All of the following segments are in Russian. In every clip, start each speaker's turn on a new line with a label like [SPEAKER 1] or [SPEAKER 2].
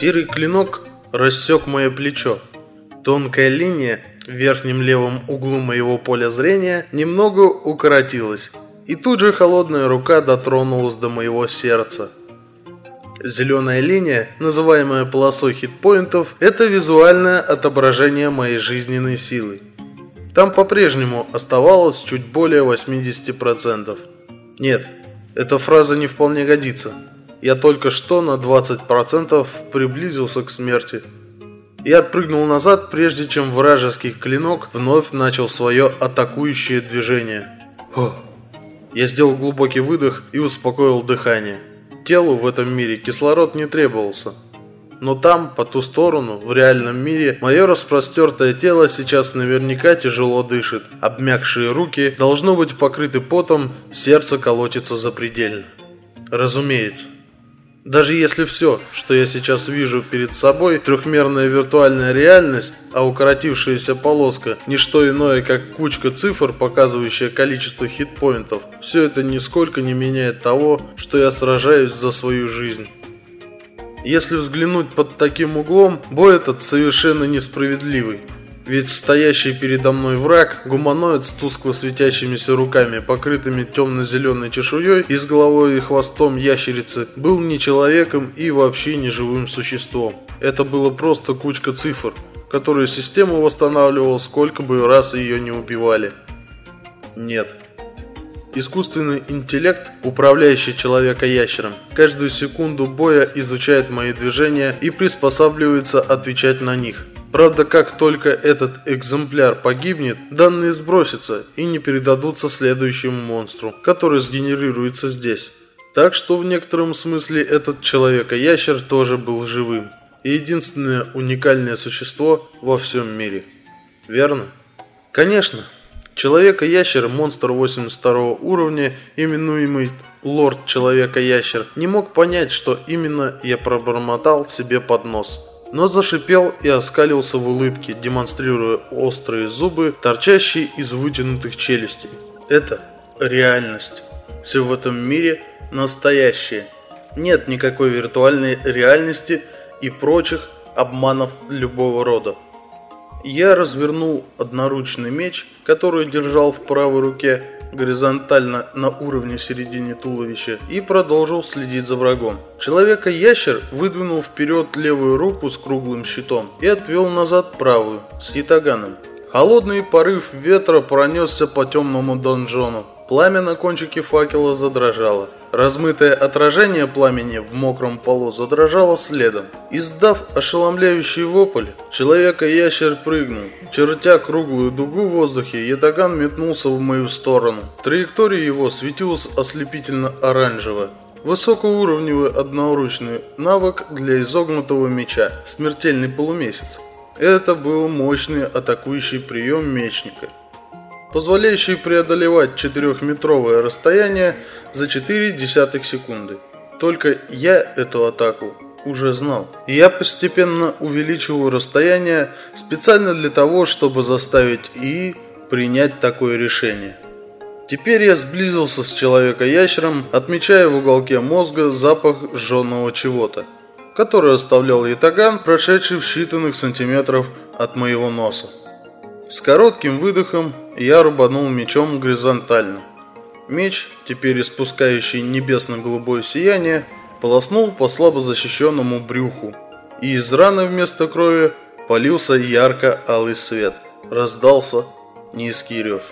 [SPEAKER 1] Серый клинок рассек мое плечо. Тонкая линия в верхнем левом углу моего поля зрения немного укоротилась, и тут же холодная рука дотронулась до моего сердца. Зеленая линия, называемая полосой хитпоинтов, это визуальное отображение моей жизненной силы. Там по-прежнему оставалось чуть более 80%. Нет, эта фраза не вполне годится. Я только что на 20% приблизился к смерти. Я отпрыгнул назад, прежде чем вражеский клинок вновь начал свое атакующее движение. Фух. Я сделал глубокий выдох и успокоил дыхание. Телу в этом мире кислород не требовался. Но там, по ту сторону, в реальном мире, мое распростертое тело сейчас наверняка тяжело дышит. Обмякшие руки должно быть покрыты потом, сердце колотится запредельно. Разумеется. Даже если все, что я сейчас вижу перед собой, трехмерная виртуальная реальность, а укоротившаяся полоска – не что иное, как кучка цифр, показывающая количество хитпоинтов, все это нисколько не меняет того, что я сражаюсь за свою жизнь. Если взглянуть под таким углом, бой этот совершенно несправедливый. Ведь стоящий передо мной враг, гуманоид с тускло светящимися руками, покрытыми темно-зеленой чешуей и с головой и хвостом ящерицы, был не человеком и вообще не живым существом. Это было просто кучка цифр, которую система восстанавливала, сколько бы раз ее не убивали. Нет. Искусственный интеллект, управляющий человека-ящером, каждую секунду боя изучает мои движения и приспосабливается отвечать на них. Правда, как только этот экземпляр погибнет, данные сбросятся и не передадутся следующему монстру, который сгенерируется здесь. Так что в некотором смысле этот человека-ящер тоже был живым. И единственное уникальное существо во всем мире. Верно? Конечно. Человека-ящер, монстр 82 уровня, именуемый Лорд Человека-ящер, не мог понять, что именно я пробормотал себе под нос. Но зашипел и оскалился в улыбке, демонстрируя острые зубы, торчащие из вытянутых челюстей. Это реальность. Все в этом мире настоящее. Нет никакой виртуальной реальности и прочих обманов любого рода. Я развернул одноручный меч, который держал в правой руке, горизонтально на уровне середины туловища, и продолжил следить за врагом. Человека-ящер выдвинул вперед левую руку с круглым щитом и отвел назад правую, с ятаганом. Холодный порыв ветра пронесся по темному донжону. Пламя на кончике факела задрожало. Размытое отражение пламени в мокром полу задрожало следом. Издав ошеломляющий вопль, человека-ящер прыгнул. Чертя круглую дугу в воздухе, ятаган метнулся в мою сторону. Траектория его светилась ослепительно оранжево. Высокоуровневый одноручный навык для изогнутого меча. Смертельный полумесяц. Это был мощный атакующий прием мечника, позволяющий преодолевать 4-метровое расстояние за 0,4 секунды. Только я эту атаку уже знал. И я постепенно увеличиваю расстояние специально для того, чтобы заставить ИИ принять такое решение. Теперь я сблизился с человека-ящером, отмечая в уголке мозга запах сжженного чего-то, который оставлял ятаган, прошедший в считанных сантиметров от моего носа. С коротким выдохом я рубанул мечом горизонтально. Меч, теперь испускающий небесно-голубое сияние, полоснул по слабо защищенному брюху, и из раны вместо крови полился ярко-алый свет. Раздался низкий рев.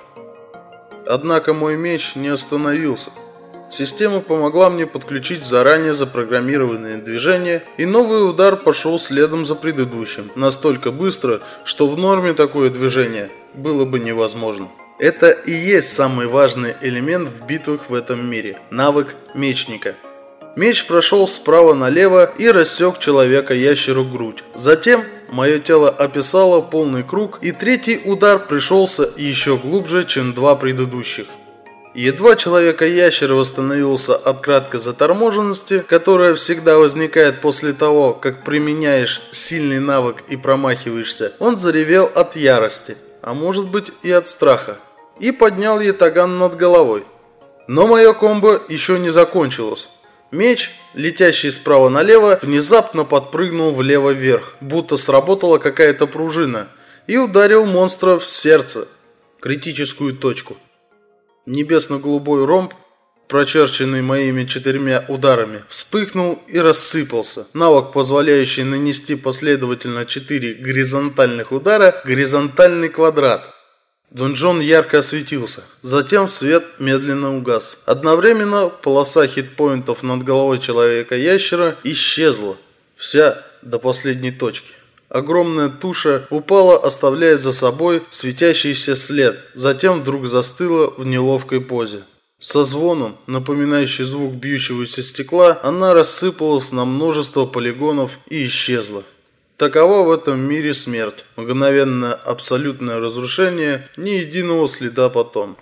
[SPEAKER 1] Однако мой меч не остановился. Система помогла мне подключить заранее запрограммированные движения, и новый удар пошел следом за предыдущим, настолько быстро, что в норме такое движение было бы невозможно. Это и есть самый важный элемент в битвах в этом мире – навык мечника. Меч прошел справа налево и рассек человека-ящеру грудь. Затем мое тело описало полный круг, и третий удар пришелся еще глубже, чем два предыдущих. Едва человека-ящер восстановился от краткой заторможенности, которая всегда возникает после того, как применяешь сильный навык и промахиваешься, он заревел от ярости, а может быть и от страха, и поднял ятаган над головой. Но мое комбо еще не закончилось. Меч, летящий справа налево, внезапно подпрыгнул влево-вверх, будто сработала какая-то пружина, и ударил монстра в сердце, критическую точку. Небесно-голубой ромб, прочерченный моими 4 ударами, вспыхнул и рассыпался. Навык, позволяющий нанести последовательно 4 горизонтальных удара, горизонтальный квадрат. Донжон ярко осветился, затем свет медленно угас. Одновременно полоса хитпоинтов над головой человека-ящера исчезла, вся до последней точки. Огромная туша упала, оставляя за собой светящийся след, затем вдруг застыла в неловкой позе. Со звоном, напоминающий звук бьющегося стекла, она рассыпалась на множество полигонов и исчезла. Такова в этом мире смерть, мгновенное абсолютное разрушение, ни единого следа потом.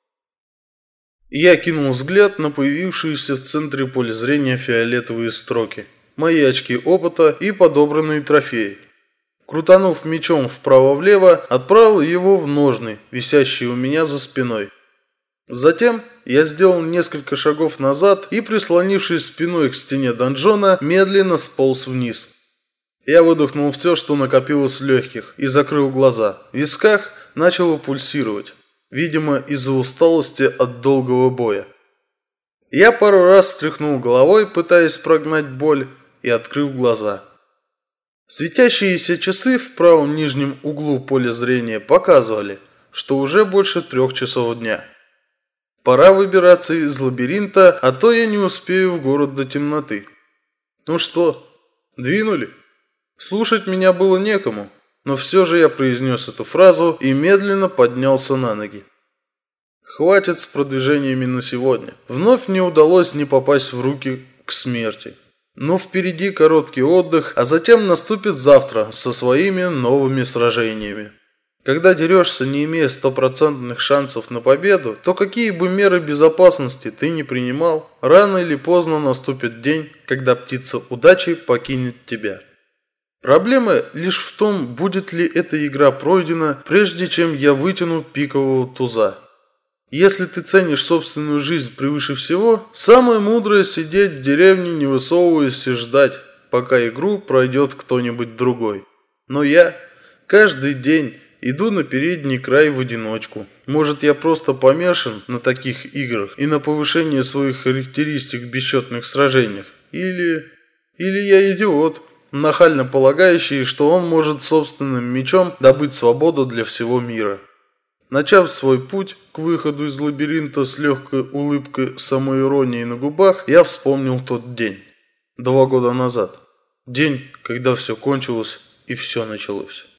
[SPEAKER 1] Я кинул взгляд на появившиеся в центре поля зрения фиолетовые строки, мои очки опыта и подобранные трофеи. Крутанув мечом вправо-влево, отправил его в ножны, висящие у меня за спиной. Затем я сделал несколько шагов назад и, прислонившись спиной к стене донжона, медленно сполз вниз. Я выдохнул все, что накопилось в легких, и закрыл глаза. В висках начало пульсировать, видимо, из-за усталости от долгого боя. Я пару раз встряхнул головой, пытаясь прогнать боль, и открыл глаза. Светящиеся часы в правом нижнем углу поля зрения показывали, что уже больше 3 часов дня. Пора выбираться из лабиринта, а то я не успею в город до темноты. Ну что, двинули? Слушать меня было некому, но все же я произнес эту фразу и медленно поднялся на ноги. Хватит с продвижениями на сегодня. Вновь не удалось не попасть в руки к смерти. Но впереди короткий отдых, а затем наступит завтра со своими новыми сражениями. Когда дерешься, не имея стопроцентных шансов на победу, то какие бы меры безопасности ты ни принимал, рано или поздно наступит день, когда птица удачи покинет тебя. Проблема лишь в том, будет ли эта игра пройдена, прежде чем я вытяну пикового туза. Если ты ценишь собственную жизнь превыше всего, самое мудрое сидеть в деревне, не высовываясь, и ждать, пока игру пройдет кто-нибудь другой. Но я каждый день иду на передний край в одиночку. Может, я просто помешан на таких играх и на повышении своих характеристик в бесчетных сражениях. Или я идиот, нахально полагающий, что он может собственным мечом добыть свободу для всего мира. Начав свой путь к выходу из лабиринта с легкой улыбкой самоиронии на губах, я вспомнил тот день, 2 года назад. День, когда все кончилось и все началось.